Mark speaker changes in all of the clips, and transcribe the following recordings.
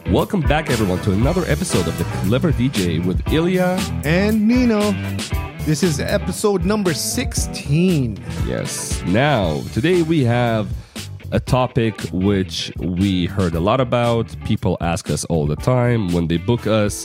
Speaker 1: Welcome back, everyone, to another episode of The Clever DJ with Ilya
Speaker 2: and Nino. This is episode number 16.
Speaker 1: Yes. Now, today we have a topic which we heard a lot about. People ask us all the time when they book us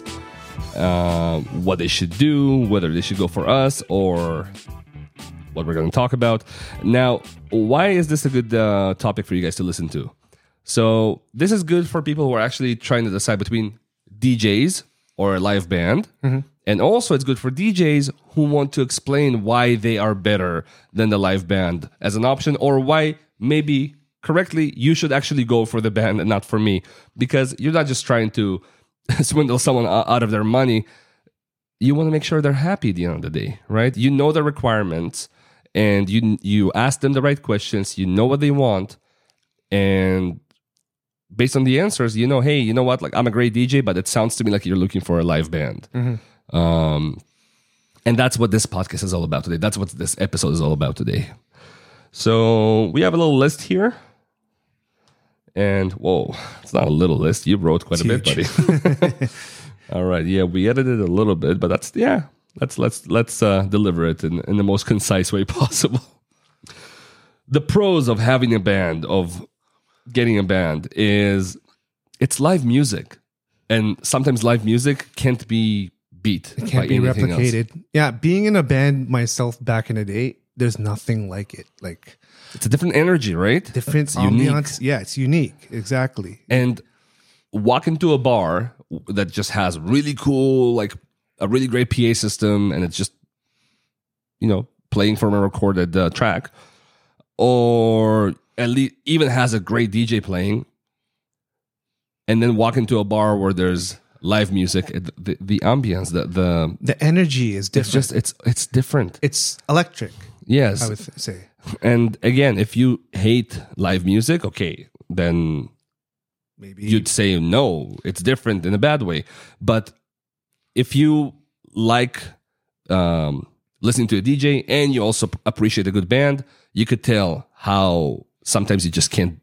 Speaker 1: what they should do, whether they should go for us or what we're going to talk about. Now, why is this a good topic for you guys to listen to? So this is good for people who are actually trying to decide between DJs or a live band. Mm-hmm. And also it's good for DJs who want to explain why they are better than the live band as an option, or why maybe correctly you should actually go for the band and not for me. Because you're not just trying to swindle someone out of their money. You want to make sure they're happy at the end of the day, right? You know the requirements and you ask them the right questions. You know what they want. And based on the answers, you know, hey, you know what? Like, I'm a great DJ, but it sounds to me like you're looking for a live band. Mm-hmm. And that's what this podcast is all about today. That's what this episode is all about today. So we have a little list here. And, whoa, it's not a little list. You wrote quite a bit, buddy. All right. Yeah, we edited a little bit, but let's deliver it in the most concise way possible. The pros of having a band, of getting a band, is it's live music, and sometimes live music can't be beat.
Speaker 2: It can't be replicated. Yeah, being in a band myself back in the day, there's nothing like it. Like,
Speaker 1: it's a different energy, right?
Speaker 2: Different ambiance. Yeah, it's unique. Exactly.
Speaker 1: And walk into a bar that just has really cool, like a really great PA system, and it's just, you know, playing from a recorded track, or at least even has a great DJ playing, and then walk into a bar where there's live music, the ambience, the
Speaker 2: energy is different.
Speaker 1: It's different.
Speaker 2: It's electric.
Speaker 1: Yes,
Speaker 2: I would say.
Speaker 1: And again, if you hate live music, okay, then
Speaker 2: maybe
Speaker 1: you'd say no, it's different in a bad way. But if you like listening to a DJ and you also appreciate a good band, you could tell how sometimes you just can't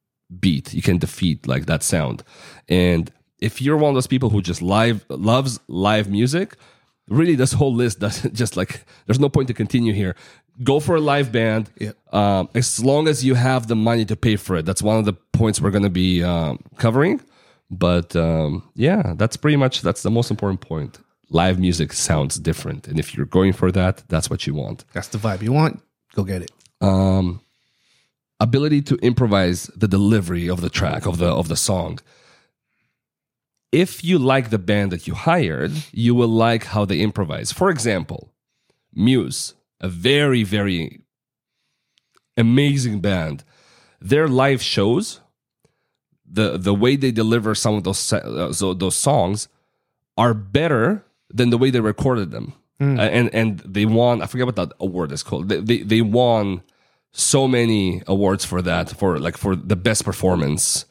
Speaker 1: defeat like that sound. And if you're one of those people who just loves live music, really this whole list doesn't just like, there's no point to continue here. Go for a live band, as long as you have the money to pay for it. That's one of the points we're going to be covering. But that's the most important point. Live music sounds different, and if you're going for that, that's what you want.
Speaker 2: That's the vibe you want. Go get it.
Speaker 1: Ability to improvise the delivery of the track, of the song. If you like the band that you hired, you will like how they improvise. For example, Muse, a very, very amazing band. Their live shows, the way they deliver some of those songs are better than the way they recorded them. And they won, I forget what that award is called. They won so many awards for that, for the best performance,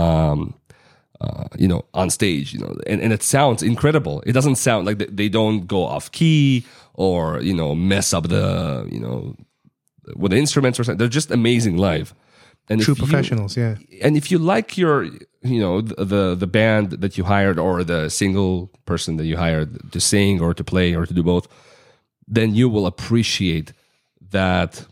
Speaker 1: on stage, and it sounds incredible. It doesn't sound like they don't go off key or, mess up with the instruments or something. They're just amazing live. And
Speaker 2: true professionals, yeah.
Speaker 1: And if you like your, the band that you hired or the single person that you hired to sing or to play or to do both, then you will appreciate that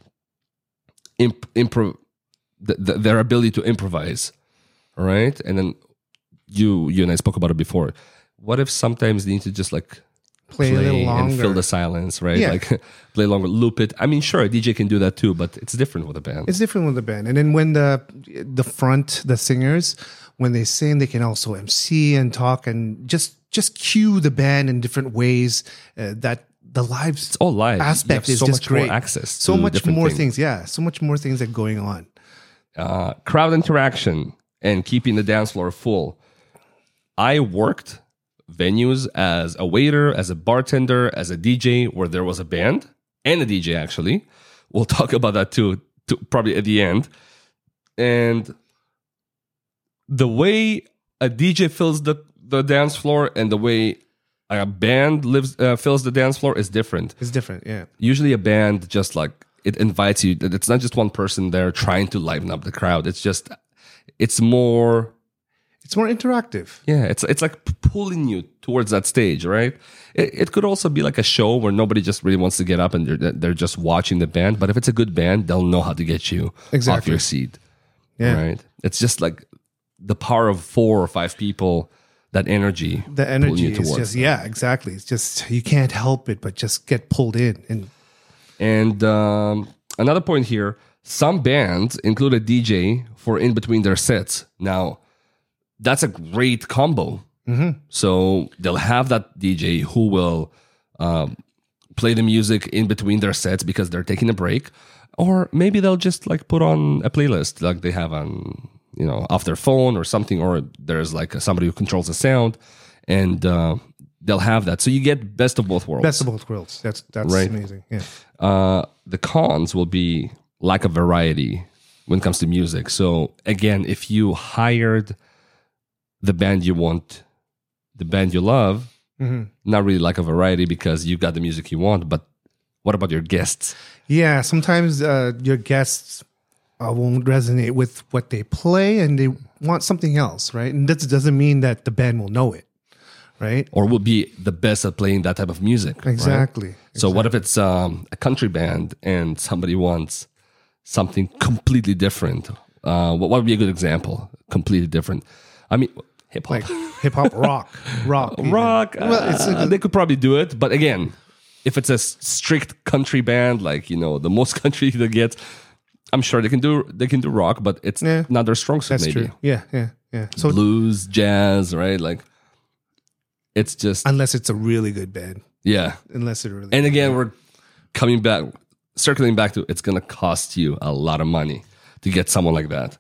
Speaker 1: their ability to improvise, all right? And then you and I spoke about it before. What if sometimes they need to just like play
Speaker 2: a little longer
Speaker 1: and fill the silence, right?
Speaker 2: Yeah.
Speaker 1: Like play longer, loop it. I mean, sure, a DJ can do that too, but it's different with a band.
Speaker 2: It's different with the band. And then when the singers, when they sing, they can also MC and talk and just cue the band in different ways. That the live,
Speaker 1: it's all live
Speaker 2: aspect is
Speaker 1: so
Speaker 2: just
Speaker 1: much
Speaker 2: great.
Speaker 1: More access,
Speaker 2: so much more things. Yeah, so much more things that are going on.
Speaker 1: Crowd interaction and keeping the dance floor full. I worked venues as a waiter, as a bartender, as a DJ where there was a band and a DJ actually. We'll talk about that too probably at the end. And the way a DJ fills the dance floor and the way a band fills the dance floor is different.
Speaker 2: It's different, yeah.
Speaker 1: Usually a band just like, it invites you. It's not just one person there trying to liven up the crowd. It's
Speaker 2: It's more interactive.
Speaker 1: Yeah, it's like pulling you towards that stage, right? It could also be like a show where nobody just really wants to get up and they're just watching the band. But if it's a good band, they'll know how to get you off
Speaker 2: Exactly.
Speaker 1: your seat.
Speaker 2: Yeah.
Speaker 1: Right? It's just like the power of 4 or 5 people, that energy.
Speaker 2: The
Speaker 1: pulling
Speaker 2: energy
Speaker 1: you
Speaker 2: is
Speaker 1: towards
Speaker 2: just,
Speaker 1: them.
Speaker 2: yeah, exactly. It's just, you can't help it but just get pulled in.
Speaker 1: And another point here, some bands include a DJ for in between their sets. Now, that's a great combo. So they'll have that DJ who will play the music in between their sets because they're taking a break. Or maybe they'll just like put on a playlist like they have on, off their phone or something. Or there's like somebody who controls the sound, and they'll have that. So you get best of both worlds.
Speaker 2: Best of both worlds. That's
Speaker 1: Right.
Speaker 2: amazing. Yeah.
Speaker 1: The cons will be lack of variety when it comes to music. So again, if you hired the band you want, the band you love, not really lack of variety because you got the music you want, but what about your guests?
Speaker 2: Yeah, sometimes your guests won't resonate with what they play and they want something else, right? And that doesn't mean that the band will know it, right?
Speaker 1: Or will be the best at playing that type of music. right?
Speaker 2: Exactly.
Speaker 1: So what if it's a country band and somebody wants something completely different? What would be a good example? Completely different. I mean, hip hop.
Speaker 2: Like hip hop, rock. even.
Speaker 1: Rock.
Speaker 2: Well, it's
Speaker 1: they could probably do it, but again, if it's a strict country band, like the most country they get, I'm sure they can do rock, but it's
Speaker 2: Yeah.
Speaker 1: not their strong suit.
Speaker 2: that's
Speaker 1: Maybe
Speaker 2: true. Yeah. So
Speaker 1: blues, jazz, right? Like it's just
Speaker 2: unless it's a really good band,
Speaker 1: yeah.
Speaker 2: unless it really.
Speaker 1: And again, we're circling back to it's going to cost you a lot of money to get someone like that.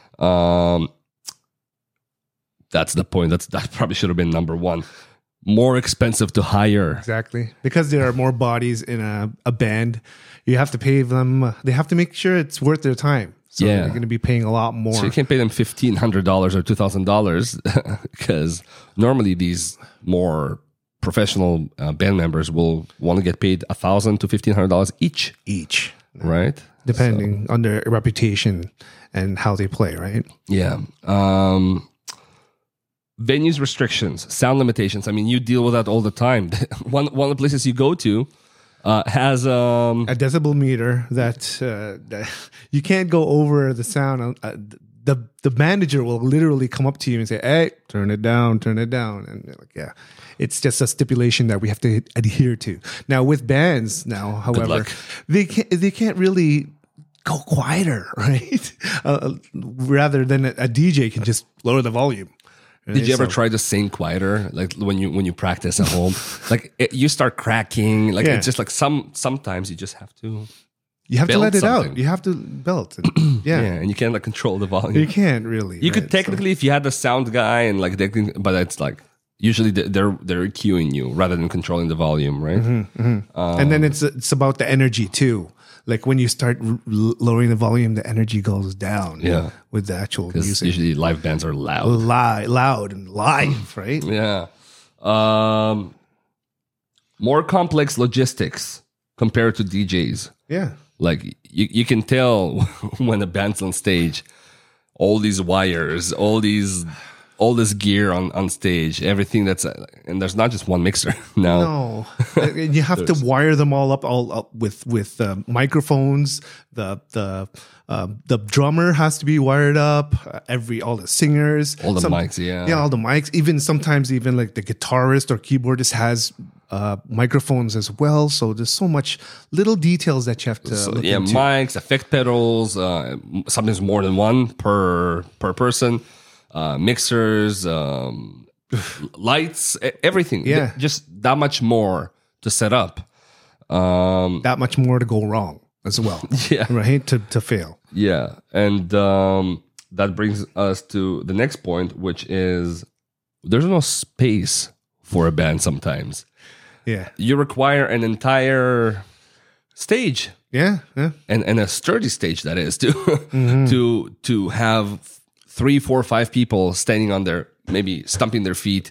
Speaker 1: That's the point. That probably should have been number one. More expensive to hire.
Speaker 2: Exactly. Because there are more bodies in a band, you have to pay them. They have to make sure it's worth their time. So
Speaker 1: Yeah.
Speaker 2: they're going to be paying a lot more.
Speaker 1: So you can't pay them $1,500 or $2,000 because normally these more professional band members will want to get paid $1,000 to $1,500 each, right?
Speaker 2: depending on their reputation and how they play, right?
Speaker 1: Yeah. Venues restrictions, sound limitations. I mean, you deal with that all the time. One of the places you go to has
Speaker 2: A decibel meter that you can't go over the sound. The manager will literally come up to you and say, "Hey, turn it down," and they're like, "Yeah." It's just a stipulation that we have to adhere to. Now with bands, however,
Speaker 1: luck.
Speaker 2: they can't really go quieter, right? Rather than a DJ can just lower the volume.
Speaker 1: Did you ever
Speaker 2: So-
Speaker 1: try to sing quieter, like when you practice at home? Like you start cracking. Like
Speaker 2: Yeah.
Speaker 1: it's just like sometimes you just have to.
Speaker 2: You have to
Speaker 1: belt
Speaker 2: let it
Speaker 1: something.
Speaker 2: out. You have to belt.
Speaker 1: Yeah,
Speaker 2: Yeah.
Speaker 1: and you can't like control the volume.
Speaker 2: You can't really.
Speaker 1: You could
Speaker 2: right? So-
Speaker 1: technically, if you had the sound guy and like they can, but it's like usually they're cueing you rather than controlling the volume, right?
Speaker 2: and then it's about the energy too. Like when you start lowering the volume, the energy goes down.
Speaker 1: Yeah.
Speaker 2: with the actual
Speaker 1: Because
Speaker 2: music,
Speaker 1: usually live bands are loud.
Speaker 2: loud and live, right?
Speaker 1: Yeah. More complex logistics compared to DJs.
Speaker 2: Yeah,
Speaker 1: Like you can tell when a band's on stage, all these wires, all this gear on stage, everything and there's not just one mixer now.
Speaker 2: no, and you have to wire them all up with microphones. The drummer has to be wired up. All the singers,
Speaker 1: All the mics, yeah.
Speaker 2: all the mics. Sometimes like the guitarist or keyboardist has microphones as well. So there's so much little details that you have to look into.
Speaker 1: Mics, effect pedals, sometimes more than one per person, mixers, lights, everything.
Speaker 2: Yeah.
Speaker 1: Just that much more to set up.
Speaker 2: That much more to go wrong as well.
Speaker 1: Yeah.
Speaker 2: Right? To fail.
Speaker 1: Yeah, and that brings us to the next point, which is there's no space for a band sometimes.
Speaker 2: Yeah.
Speaker 1: You require an entire stage
Speaker 2: Yeah.
Speaker 1: and a sturdy stage, that is, to have 3, 4, 5 people standing on their, maybe stumping their feet,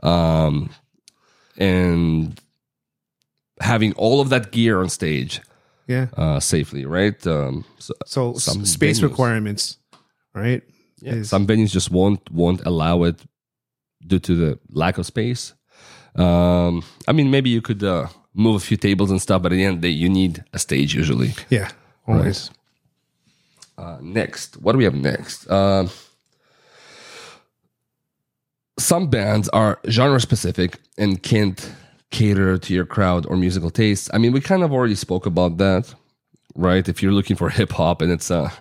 Speaker 1: and having all of that gear on stage
Speaker 2: Yeah.
Speaker 1: safely, right?
Speaker 2: So
Speaker 1: some
Speaker 2: space
Speaker 1: venues.
Speaker 2: requirements, right?
Speaker 1: Some venues just won't allow it due to the lack of space. I mean, maybe you could move a few tables and stuff, but at the end of the day, you need a stage usually.
Speaker 2: Yeah, always.
Speaker 1: Next, what do we have next? Some bands are genre specific and can't cater to your crowd or musical tastes. I mean, we kind of already spoke about that, right? If you're looking for hip hop and it's a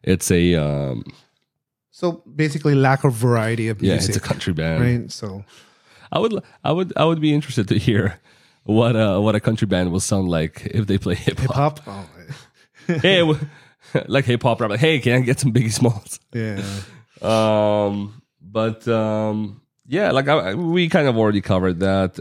Speaker 2: So basically, lack of variety of music.
Speaker 1: it's a country band,
Speaker 2: right? So
Speaker 1: I would be interested to hear what a country band will sound like if they play hip hop.
Speaker 2: hop. Oh,
Speaker 1: Hey, like hip hop rap. Like, hey, can I get some Biggie Smalls?
Speaker 2: yeah.
Speaker 1: We kind of already covered that.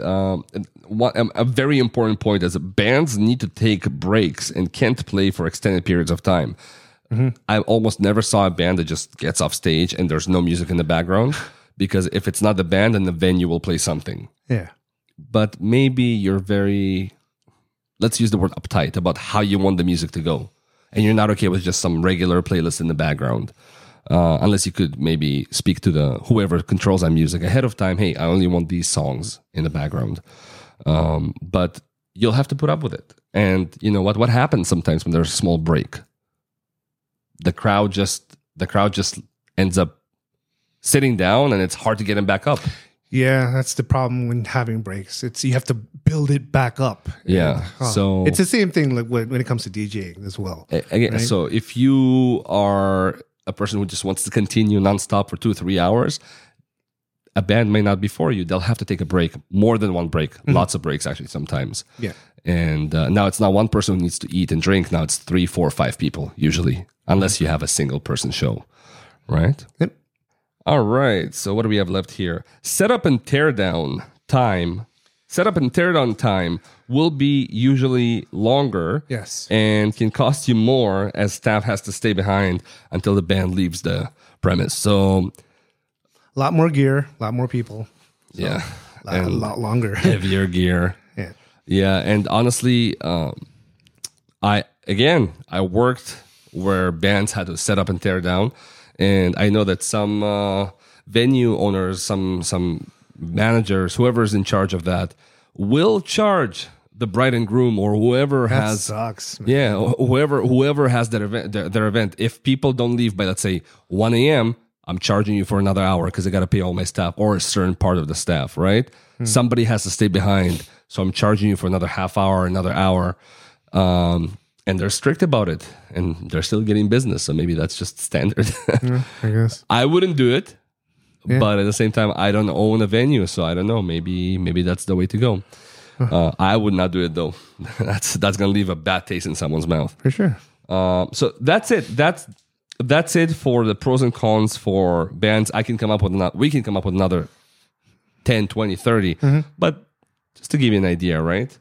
Speaker 1: A very important point is that bands need to take breaks and can't play for extended periods of time. I almost never saw a band that just gets off stage and there's no music in the background, because if it's not the band, then the venue will play something.
Speaker 2: Yeah.
Speaker 1: But maybe you're very, let's use the word uptight about how you want the music to go. And you're not okay with just some regular playlist in the background. Unless you could maybe speak to whoever controls that music ahead of time. Hey, I only want these songs in the background. But you'll have to put up with it. And you know what happens sometimes when there's a small break? The crowd just ends up sitting down, and it's hard to get them back up.
Speaker 2: Yeah, that's the problem when having breaks. You have to build it back up.
Speaker 1: Yeah. So
Speaker 2: it's the same thing like when it comes to DJing as well.
Speaker 1: Again,
Speaker 2: right?
Speaker 1: So if you are a person who just wants to continue nonstop for 2-3 hours, a band may not be for you. They'll have to take a break, more than one break, lots of breaks actually sometimes.
Speaker 2: Yeah.
Speaker 1: And now it's not one person who needs to eat and drink. Now it's 3, 4, 5 people usually, unless you have a single person show, right?
Speaker 2: Yep.
Speaker 1: All right. So what do we have left here? Setup and teardown time. Setup and teardown time will be usually longer.
Speaker 2: Yes.
Speaker 1: And can cost you more, as staff has to stay behind until the band leaves the premise. So
Speaker 2: a lot more gear, a lot more people. So
Speaker 1: yeah.
Speaker 2: A lot longer.
Speaker 1: Heavier gear.
Speaker 2: Yeah.
Speaker 1: Yeah. And honestly, I worked where bands had to set up and tear down. And I know that some venue owners, some managers, whoever's in charge of that, will charge the bride and groom or whoever has
Speaker 2: sucks, man.
Speaker 1: Yeah, whoever has their event. If people don't leave by, let's say, 1 a.m., I'm charging you for another hour because I got to pay all my staff or a certain part of the staff, right? Somebody has to stay behind, so I'm charging you for another half hour, another hour. And they're strict about it, and they're still getting business. So maybe that's just standard.
Speaker 2: Yeah, I guess.
Speaker 1: I wouldn't do it,
Speaker 2: Yeah.
Speaker 1: but at the same time, I don't own a venue, so I don't know. Maybe that's the way to go. I would not do it though. That's gonna leave a bad taste in someone's mouth.
Speaker 2: For sure.
Speaker 1: So that's it. That's it for the pros and cons for bands. We can come up with another 10, 20, 30. But just to give you an idea, right?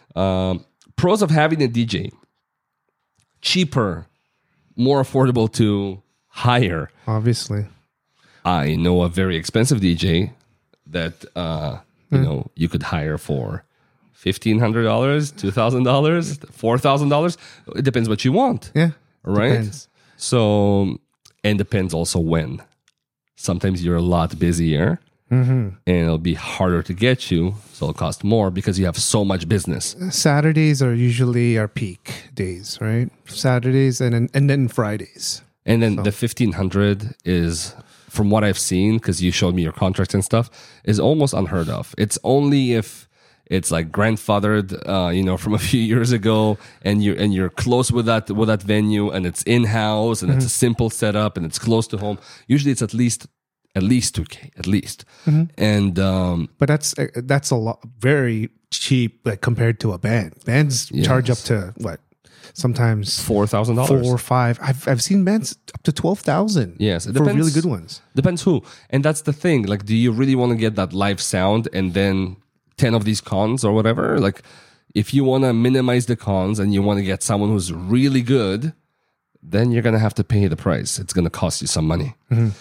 Speaker 1: Pros of having a DJ. Cheaper, more affordable to hire.
Speaker 2: Obviously.
Speaker 1: I know a very expensive DJ that you could hire for $1,500, $2,000, $4,000. It depends what you want.
Speaker 2: Yeah.
Speaker 1: Right?
Speaker 2: Depends.
Speaker 1: So, and depends also when. Sometimes you're a lot busier and it'll be harder to get you, so it'll cost more because you have so much business.
Speaker 2: Saturdays are usually our peak days, right? Saturdays and then Fridays.
Speaker 1: And then the 1,500 is, from what I've seen, because you showed me your contracts and stuff, is almost unheard of. It's only if it's like grandfathered, from a few years ago, and you're close with that venue, and it's in house, and it's a simple setup, and it's close to home. Usually, it's at least $2,000 at least. And
Speaker 2: but that's a lot, very cheap, like compared to a band. Bands charge up to what? Sometimes
Speaker 1: $4,000,
Speaker 2: 4 or 5. I've seen bands up to 12,000.
Speaker 1: Yes, it
Speaker 2: for
Speaker 1: depends.
Speaker 2: really good ones.
Speaker 1: Depends who, and that's the thing. Like, do you really want to get that live sound and then 10 of these cons or whatever? Like, if you want to minimize the cons and you want to get someone who's really good, then you're gonna have to pay the price. It's gonna cost you some money.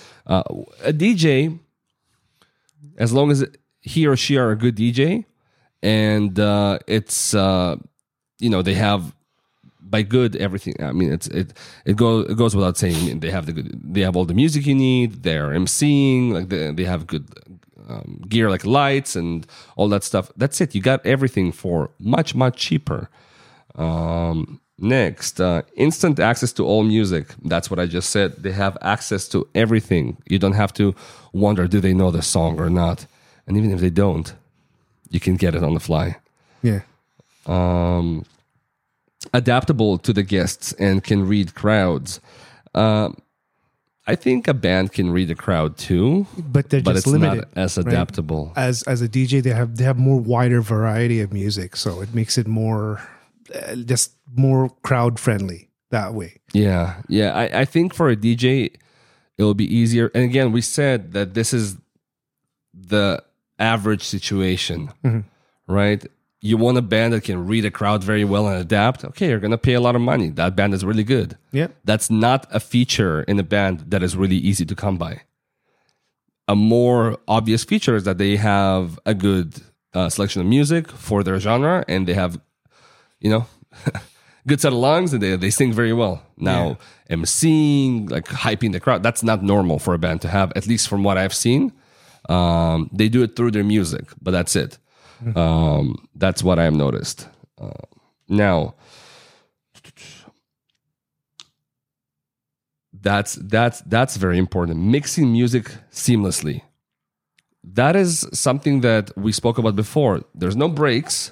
Speaker 1: A DJ, as long as he or she are a good DJ, and it's they have by good, everything. I mean, it goes without saying. I mean, they have all the music you need. They're emceeing, like they have good gear, like lights and all that stuff. That's it. You got everything for much cheaper. Next, instant access to all music. That's what I just said. They have access to everything. You don't have to wonder, do they know the song or not? And even if they don't, you can get it on the fly.
Speaker 2: Yeah.
Speaker 1: Adaptable to the guests and can read crowds. I think a band can read a crowd too,
Speaker 2: but they're just
Speaker 1: it's
Speaker 2: limited,
Speaker 1: not as adaptable.
Speaker 2: Right? As a DJ, they have more wider variety of music, so it makes it more just more crowd friendly that way.
Speaker 1: Yeah. I think for a DJ, it'll be easier. And again, we said that this is the average situation, right? You want a band that can read a crowd very well and adapt. Okay, you're going to pay a lot of money. That band is really good.
Speaker 2: Yeah.
Speaker 1: That's not a feature in a band that is really easy to come by. A more obvious feature is that they have a good selection of music for their genre, and they have, good set of lungs, and they sing very well. Now, emceeing, like hyping the crowd, that's not normal for a band to have, at least from what I've seen. They do it through their music, but that's it. That's what I've noticed. Now, that's very important. Mixing music seamlessly. That is something that we spoke about before. There's no breaks.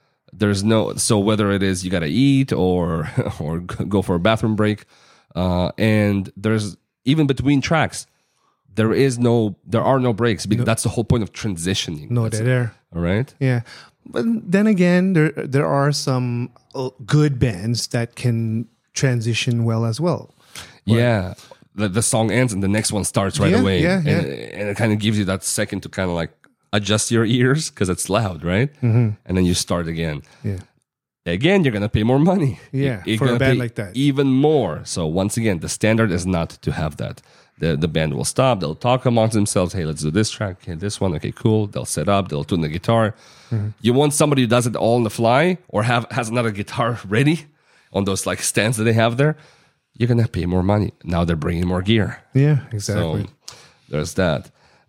Speaker 1: So whether it is you gotta eat or go for a bathroom break, and there's even between tracks. There are no breaks because that's the whole point of transitioning.
Speaker 2: No, they're there.
Speaker 1: All right.
Speaker 2: Yeah, but then again, there are some good bands that can transition well as well. But,
Speaker 1: yeah, the song ends and the next one starts right away.
Speaker 2: Yeah.
Speaker 1: And it kind of gives you that second to kind of like adjust your ears because it's loud, right? And then you start again.
Speaker 2: Yeah.
Speaker 1: Again, you're gonna pay more money.
Speaker 2: Yeah,
Speaker 1: You're
Speaker 2: for a
Speaker 1: gonna
Speaker 2: band
Speaker 1: pay
Speaker 2: like that.
Speaker 1: even more. So once again, the standard is not to have that. The band will stop. They'll talk amongst themselves. Hey, let's do this track. Okay, this one. Okay, cool. They'll set up. They'll tune the guitar. You want somebody who does it all on the fly or has another guitar ready on those like stands that they have there. You're gonna pay more money. Now they're bringing more gear.
Speaker 2: Yeah, exactly.
Speaker 1: So there's that.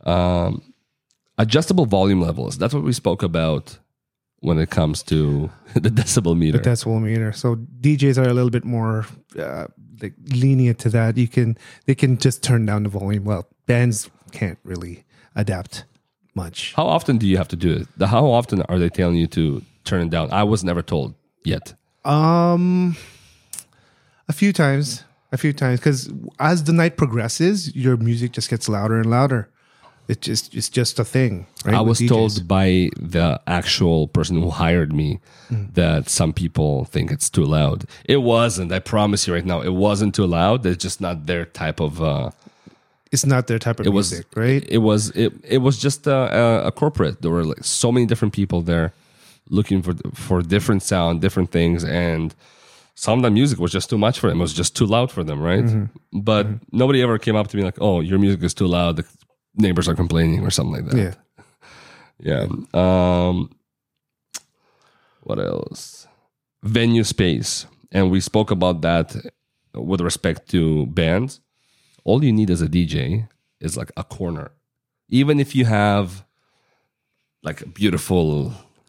Speaker 1: Adjustable volume levels. That's what we spoke about when it comes to the decibel meter.
Speaker 2: The decibel meter. So DJs are a little bit more like lenient to that. They can just turn down the volume. Well, bands can't really adapt much.
Speaker 1: How often do you have to do it? How often are they telling you to turn it down? I was never told yet.
Speaker 2: A few times, because as the night progresses, your music just gets louder and louder. It's just a thing. Right,
Speaker 1: I was
Speaker 2: DJs.
Speaker 1: told by the actual person who hired me that some people think it's too loud. It wasn't. I promise you right now, it wasn't too loud. It's just not their type of.
Speaker 2: It's not their type of music, right?
Speaker 1: It was just a corporate. There were like so many different people there looking for different sound, different things, and some of the music was just too much for them. It was just too loud for them, right? But nobody ever came up to me like, "Oh, your music is too loud. The neighbors are complaining," or something like that. Yeah. What else? Venue space, and we spoke about that with respect to bands. All you need as a DJ is like a corner. Even if you have like a beautiful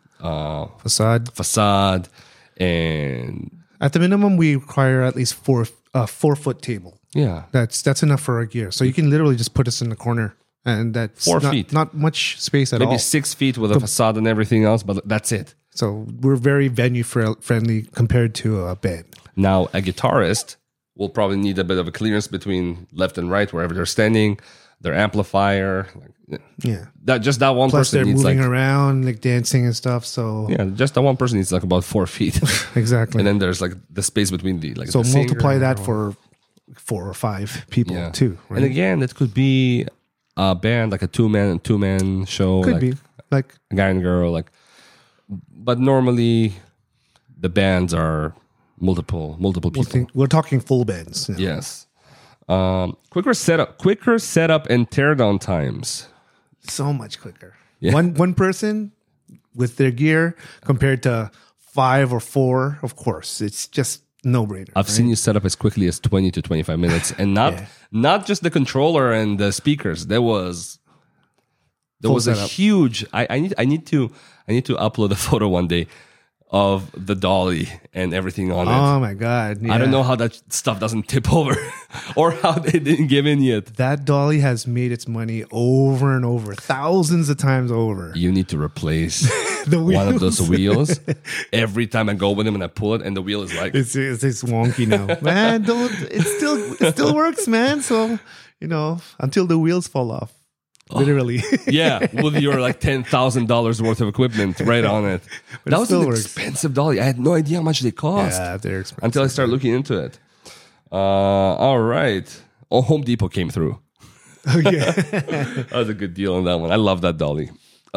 Speaker 1: facade, and
Speaker 2: at the minimum, we require at least 4-foot table.
Speaker 1: Yeah,
Speaker 2: that's enough for our gear. So you can literally just put us in the corner, and that's
Speaker 1: 4 feet,
Speaker 2: not much space at all.
Speaker 1: Maybe 6 feet with a facade and everything else, but that's it.
Speaker 2: So we're very venue friendly compared to a band.
Speaker 1: Now, a guitarist will probably need a bit of a clearance between left and right, wherever they're standing, their amplifier.
Speaker 2: Yeah.
Speaker 1: That one
Speaker 2: Plus
Speaker 1: person
Speaker 2: they're
Speaker 1: needs
Speaker 2: moving
Speaker 1: like,
Speaker 2: around, like dancing and stuff. So
Speaker 1: yeah, just that one person needs like about 4 feet.
Speaker 2: Exactly.
Speaker 1: And then there's like the space between the like.
Speaker 2: So
Speaker 1: the
Speaker 2: multiply
Speaker 1: singer
Speaker 2: that for 4 or 5 people too. Right?
Speaker 1: And again, it could be a band, like a two-man show.
Speaker 2: Could
Speaker 1: like
Speaker 2: be like
Speaker 1: a guy and girl, like. But normally, the bands are multiple people.
Speaker 2: we're talking full bands. You know?
Speaker 1: Yes. Quicker setup and teardown times.
Speaker 2: So much quicker.
Speaker 1: Yeah.
Speaker 2: One person with their gear compared to 5 or 4. Of course, it's just no brainer.
Speaker 1: I've seen you set up as quickly as 20 to 25 minutes, and not just the controller and the speakers. There was
Speaker 2: Full
Speaker 1: a
Speaker 2: setup.
Speaker 1: huge. I need to upload a photo one day of the dolly and everything on it.
Speaker 2: Oh my God!
Speaker 1: I don't
Speaker 2: yeah.
Speaker 1: know how that stuff doesn't tip over, or how they didn't give in yet.
Speaker 2: That dolly has made its money over and over, thousands of times over.
Speaker 1: You need to replace
Speaker 2: The
Speaker 1: one of those
Speaker 2: wheels.
Speaker 1: wheels every time I go with them and I pull it, and the wheel is like.
Speaker 2: It's wonky now, man. It still works, man. So until the wheels fall off, literally.
Speaker 1: Yeah, with your like $10,000 worth of equipment right on it.
Speaker 2: But
Speaker 1: That
Speaker 2: it
Speaker 1: was
Speaker 2: still
Speaker 1: an
Speaker 2: works.
Speaker 1: expensive dolly. I had no idea how much they cost
Speaker 2: Yeah, they're expensive.
Speaker 1: until I started looking into it. All right. Oh, Home Depot came through.
Speaker 2: Oh, yeah.
Speaker 1: That was a good deal on that one. I love that dolly.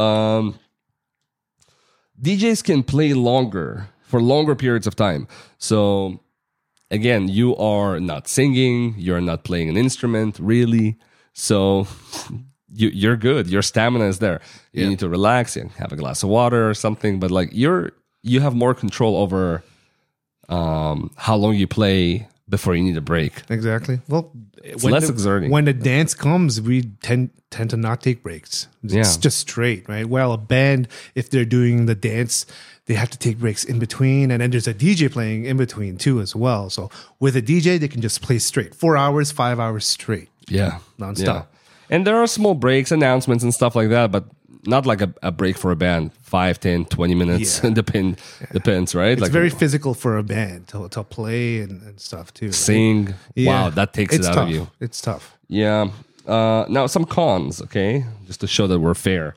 Speaker 1: DJs can play for longer periods of time. So, again, you are not singing. You're not playing an instrument, really. So... You're good. Your stamina is there. You need to relax and have a glass of water or something. But like you have more control over how long you play before you need a break.
Speaker 2: Exactly. Well,
Speaker 1: It's less exerting.
Speaker 2: When the dance comes, we tend to not take breaks. It's just straight, right? Well, a band, if they're doing the dance, they have to take breaks in between. And then there's a DJ playing in between too as well. So with a DJ, they can just play straight. 4 hours, 5 hours straight.
Speaker 1: Yeah.
Speaker 2: Nonstop.
Speaker 1: Yeah. And there are small breaks, announcements and stuff like that, but not like a break for a band. 5, 10, 20 minutes.
Speaker 2: Yeah.
Speaker 1: Depends, right?
Speaker 2: It's
Speaker 1: like
Speaker 2: very physical for a band to play and stuff too. Right?
Speaker 1: sing.
Speaker 2: Yeah.
Speaker 1: Wow, that takes
Speaker 2: It's
Speaker 1: it out
Speaker 2: tough.
Speaker 1: of you.
Speaker 2: It's tough.
Speaker 1: Yeah. Now some cons, okay? Just to show that we're fair.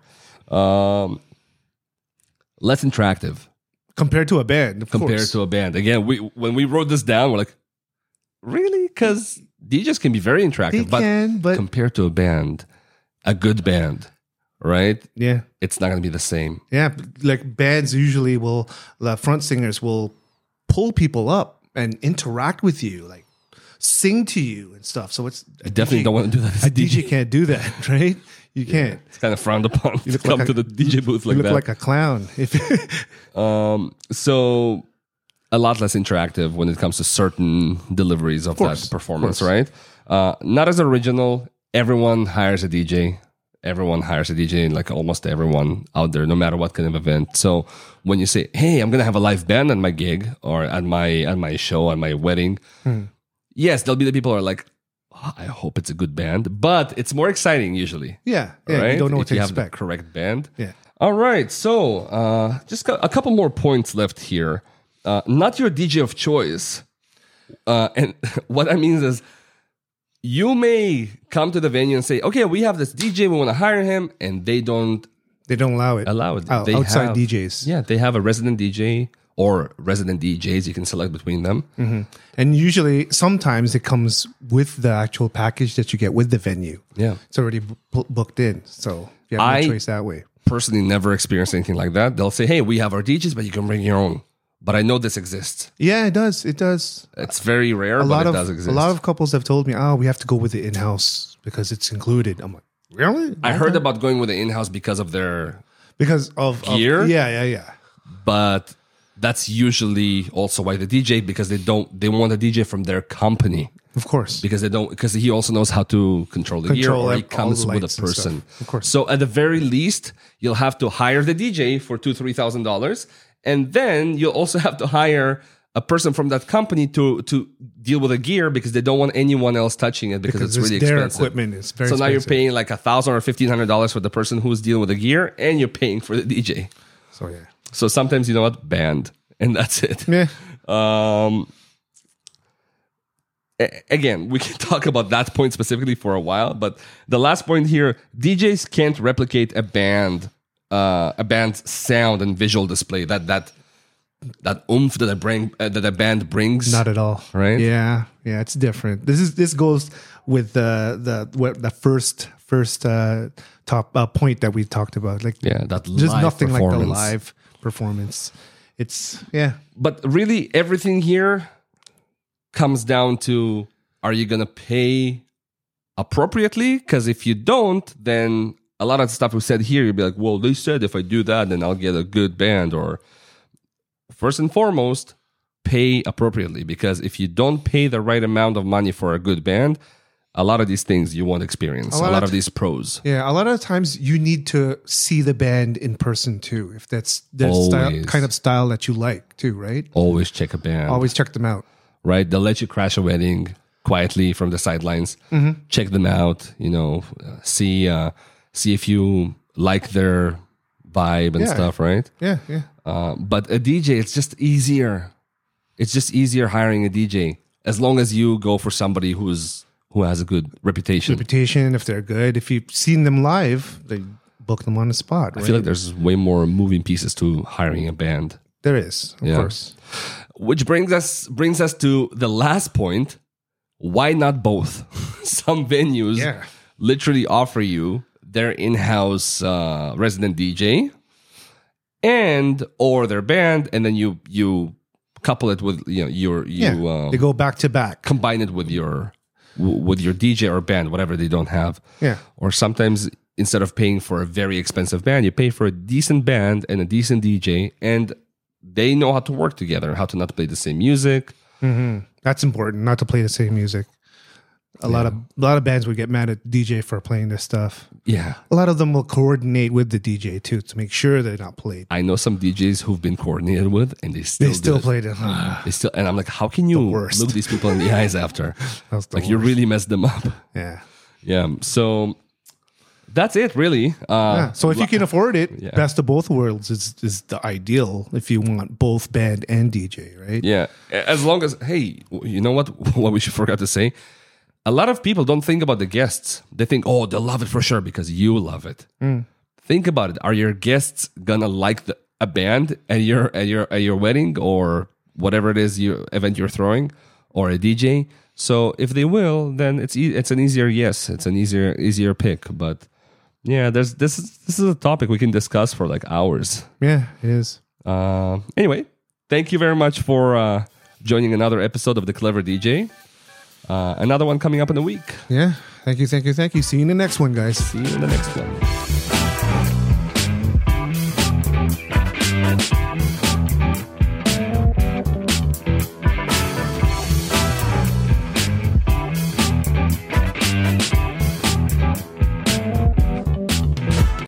Speaker 1: Less interactive
Speaker 2: Compared to a band, of
Speaker 1: compared
Speaker 2: course.
Speaker 1: to a band. Again, when we wrote this down, we're like, really? Because DJs can be very interactive,
Speaker 2: but
Speaker 1: compared to a band, a good band, right?
Speaker 2: yeah.
Speaker 1: It's not going to be the same.
Speaker 2: Yeah, like bands usually the front singers will pull people up and interact with you, like sing to you and stuff. So it's
Speaker 1: You definitely don't want to do that as
Speaker 2: a DJ can't do that, right? You can't.
Speaker 1: It's kind of frowned upon to
Speaker 2: look
Speaker 1: come
Speaker 2: like
Speaker 1: to the DJ booth like
Speaker 2: You look
Speaker 1: that.
Speaker 2: like a clown. If
Speaker 1: So a lot less interactive when it comes to certain deliveries of
Speaker 2: course,
Speaker 1: that performance,
Speaker 2: of
Speaker 1: right? Not as original. Everyone hires a DJ. Everyone hires a DJ, like almost everyone out there, no matter what kind of event. So when you say, "Hey, I'm gonna have a live band at my gig or at my show, at my wedding," yes, there'll be the people who are like, "Oh, I hope it's a good band," but it's more exciting usually.
Speaker 2: yeah,
Speaker 1: Right?
Speaker 2: you don't know what
Speaker 1: if you
Speaker 2: to
Speaker 1: have the
Speaker 2: expect.
Speaker 1: correct band.
Speaker 2: Yeah.
Speaker 1: All right. So just a couple more points left here. Not your DJ of choice. And what I mean is you may come to the venue and say, okay, we have this DJ, we want to hire him, and they don't
Speaker 2: They don't allow it.
Speaker 1: allow it. They
Speaker 2: Outside
Speaker 1: have-
Speaker 2: DJs.
Speaker 1: Yeah, they have a resident DJ or resident DJs. You can select between them.
Speaker 2: And usually, sometimes it comes with the actual package that you get with the venue.
Speaker 1: Yeah.
Speaker 2: It's already booked in. So you have
Speaker 1: I-
Speaker 2: no choice that way.
Speaker 1: Personally, never experienced anything like that. They'll say, hey, we have our DJs, but you can bring your own. But I know this exists.
Speaker 2: Yeah, it does. It does.
Speaker 1: It's very rare, but it does exist.
Speaker 2: A lot of couples have told me, "Oh, we have to go with the in-house because it's included." I'm like, "Really?"
Speaker 1: I heard about going with the in-house because of their
Speaker 2: because of
Speaker 1: Gear?
Speaker 2: Yeah.
Speaker 1: but that's usually also why the DJ, because they want a DJ from their company,
Speaker 2: Of course.
Speaker 1: because he also knows how to control the gear,
Speaker 2: Control
Speaker 1: or he
Speaker 2: all
Speaker 1: comes
Speaker 2: the
Speaker 1: with a
Speaker 2: lights and stuff.
Speaker 1: person.
Speaker 2: Of course.
Speaker 1: So at the very least, you'll have to hire the DJ for $2,000-$3,000, and then you'll also have to hire a person from that company to deal with the gear, because they don't want anyone else touching it because it's really
Speaker 2: their
Speaker 1: expensive.
Speaker 2: equipment is very
Speaker 1: So now you're
Speaker 2: expensive.
Speaker 1: paying like $1,000 or $1,500 for the person who's dealing with the gear, and you're paying for the DJ.
Speaker 2: So yeah.
Speaker 1: So sometimes, you know what, band, and that's it.
Speaker 2: Yeah.
Speaker 1: Again, we can talk about that point specifically for a while, but the last point here: DJs can't replicate a band's sound and visual display. That oomph that a band brings.
Speaker 2: Not at all.
Speaker 1: Right?
Speaker 2: Yeah. It's different. This goes with the first top point that we talked about. Like,
Speaker 1: Yeah, that
Speaker 2: there's
Speaker 1: live
Speaker 2: nothing like the
Speaker 1: performance.
Speaker 2: live performance. It's
Speaker 1: But really, everything here comes down to: are you gonna pay appropriately? Because if you don't, then a lot of the stuff we said here, you'll be like, well, they said if I do that, then I'll get a good band. Or first and foremost, pay appropriately, because if you don't pay the right amount of money for a good band, a lot of these things you won't experience. A lot of these pros.
Speaker 2: Yeah, a lot of times you need to see the band in person too, if that's the style, kind of style that you like too, right?
Speaker 1: Always check a band.
Speaker 2: Always check them out.
Speaker 1: Right? They'll let you crash a wedding quietly from the sidelines. Check them out. See if you like their vibe and stuff, right?
Speaker 2: Yeah.
Speaker 1: But a DJ, it's just easier. It's just easier hiring a DJ, as long as you go for somebody who has a good reputation.
Speaker 2: If they're good. If you've seen them live, they book them on the spot, right?
Speaker 1: I feel like there's way more moving pieces to hiring a band.
Speaker 2: There is, of course.
Speaker 1: Which brings us to the last point. Why not both? Some venues literally offer you their in-house resident DJ and or their band, and then you couple it with
Speaker 2: they go back to back.
Speaker 1: Combine it with your DJ or band, whatever they don't have.
Speaker 2: Yeah.
Speaker 1: Or sometimes instead of paying for a very expensive band, you pay for a decent band and a decent DJ, and they know how to work together, how to not play the same music.
Speaker 2: That's important, not to play the same music. A lot of bands would get mad at DJ for playing this stuff.
Speaker 1: Yeah.
Speaker 2: A lot of them will coordinate with the DJ too to make sure they're not played.
Speaker 1: I know some DJs who've been coordinated with, and they still
Speaker 2: played it.
Speaker 1: And I'm like, how can you look these people in the eyes after? Like, you really messed them up. Yeah. So that's it, really.
Speaker 2: So if you can afford it, best of both worlds is the ideal if you want both band and DJ, right?
Speaker 1: Yeah. As long as, hey, you know what we forgot to say? A lot of people don't think about the guests. They think, oh, they'll love it for sure because you love it. Think about it. Are your guests gonna like a band at your wedding or whatever it is event you're throwing, or a DJ? So if they will, then it's an easier yes. It's an easier pick. But yeah, this is a topic we can discuss for like hours.
Speaker 2: Yeah, it is.
Speaker 1: Anyway, thank you very much for joining another episode of The Clever DJ. Another one coming up in a week.
Speaker 2: Yeah. Thank you. See you in the next one, guys.
Speaker 1: See you in the next one.